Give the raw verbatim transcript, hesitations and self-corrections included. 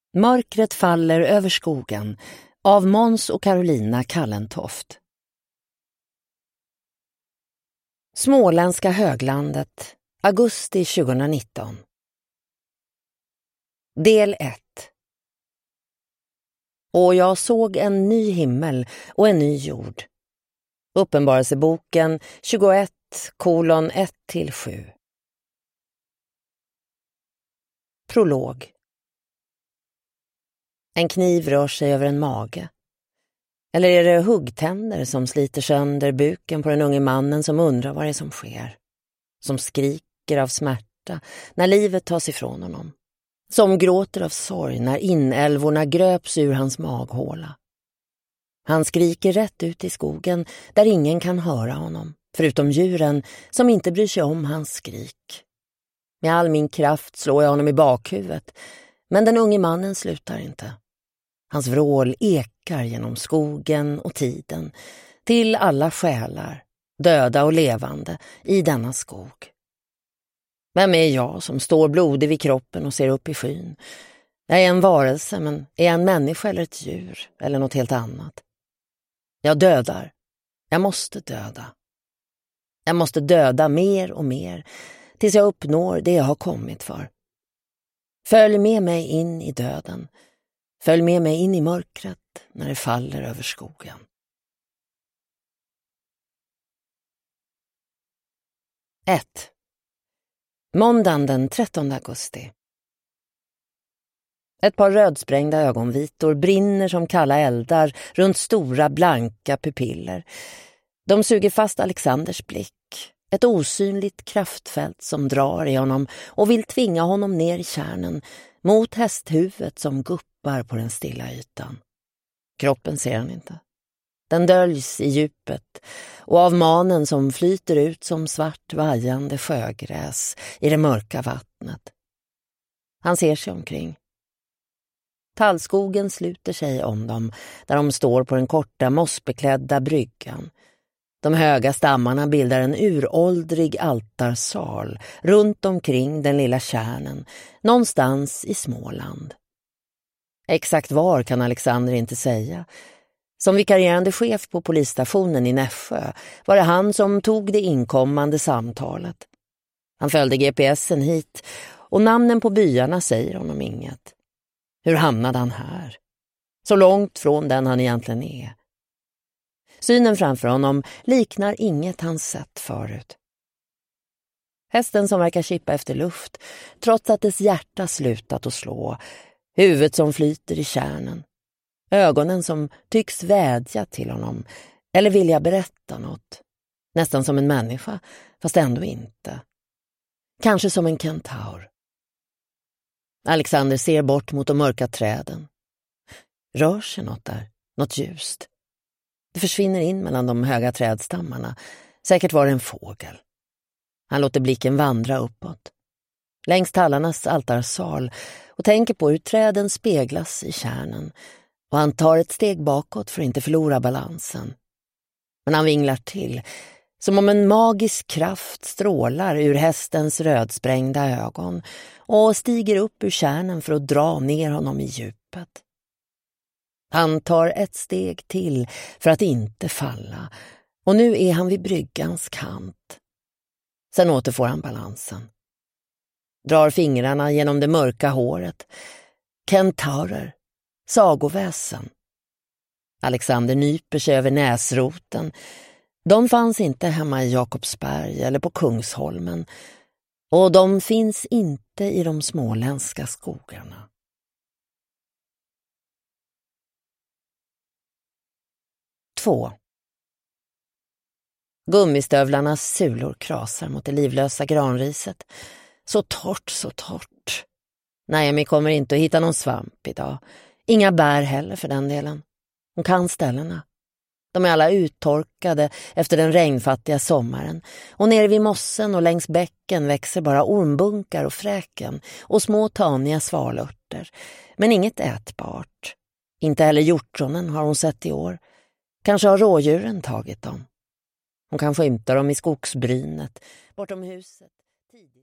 Mörkret faller över skogen av Måns och Carolina Kallentoft. Småländska höglandet, augusti tjugonitton. Del ett. Och jag såg en ny himmel och en ny jord. Uppenbarelseboken tjugoett kolon ett till sju. Prolog. En kniv rör sig över en mage. Eller är det huggtänder som sliter sönder buken på den unge mannen som undrar vad det är som sker? Som skriker av smärta när livet tas ifrån honom. Som gråter av sorg när inälvorna gröps ur hans maghåla. Han skriker rätt ut i skogen där ingen kan höra honom, förutom djuren som inte bryr sig om hans skrik. Med all min kraft slår jag honom i bakhuvudet, men den unge mannen slutar inte. Hans vrål ekar genom skogen och tiden till alla själar, döda och levande, i denna skog. Vem är jag som står blodig vid kroppen och ser upp i skyn? Jag är en varelse, men är jag en människa eller ett djur eller något helt annat? Jag dödar. Jag måste döda. Jag måste döda mer och mer tills jag uppnår det jag har kommit för. Följ med mig in i döden. Följ med mig in i mörkret när det faller över skogen. ett. Måndagen den trettonde augusti. Ett par rödsprängda ögonvitor brinner som kalla eldar runt stora blanka pupiller. De suger fast Alexanders blick. Ett osynligt kraftfält som drar i honom och vill tvinga honom ner i kärnen mot hästhuvudet som guppar på den stilla ytan. Kroppen ser han inte. Den döljs i djupet och av manen som flyter ut som svart vajande sjögräs i det mörka vattnet. Han ser sig omkring. Tallskogen sluter sig om dem där de står på den korta mossbeklädda bryggan. De höga stammarna bildar en uråldrig altarsal runt omkring den lilla kärnen, någonstans i Småland. Exakt var kan Alexander inte säga. Som vikarierande chef på polisstationen i Nässjö var det han som tog det inkommande samtalet. Han följde G P S'en hit och namnen på byarna säger honom inget. Hur hamnade han här? Så långt från den han egentligen är. Synen framför honom liknar inget han sett förut. Hästen som verkar kippa efter luft, trots att dess hjärta slutat att slå. Huvudet som flyter i kärnen. Ögonen som tycks vädja till honom eller vilja berätta något. Nästan som en människa, fast ändå inte. Kanske som en kentaur. Alexander ser bort mot de mörka träden. Rör sig något där, något ljust. Det försvinner in mellan de höga trädstammarna. Säkert var det en fågel. Han låter blicken vandra uppåt. Längs tallarnas altarsal och tänker på hur träden speglas i kärnen. Och han tar ett steg bakåt för att inte förlora balansen. Men han vinglar till, som om en magisk kraft strålar ur hästens rödsprängda ögon och stiger upp ur kärnen för att dra ner honom i djupet. Han tar ett steg till för att inte falla, och nu är han vid bryggans kant. Sen återfår han balansen. Drar fingrarna genom det mörka håret. Kentaurer. Sagoväsen. Alexander nyper sig över näsroten. De fanns inte hemma i Jakobsberg eller på Kungsholmen. Och de finns inte i de småländska skogarna. två. Gummistövlarnas sulor krasar mot det livlösa granriset. Så torrt, så torrt. Naomi kommer inte att hitta någon svamp idag. Inga bär heller för den delen. Hon kan ställena. De är alla uttorkade efter den regnfattiga sommaren. Och nere vid mossen och längs bäcken växer bara ormbunkar och fräken och små taniga svalörter. Men inget ätbart. Inte heller hjortronen har hon sett i år. Kanske har rådjuren tagit dem. Hon kan skymta dem i skogsbrynet bortom huset. Tidigt.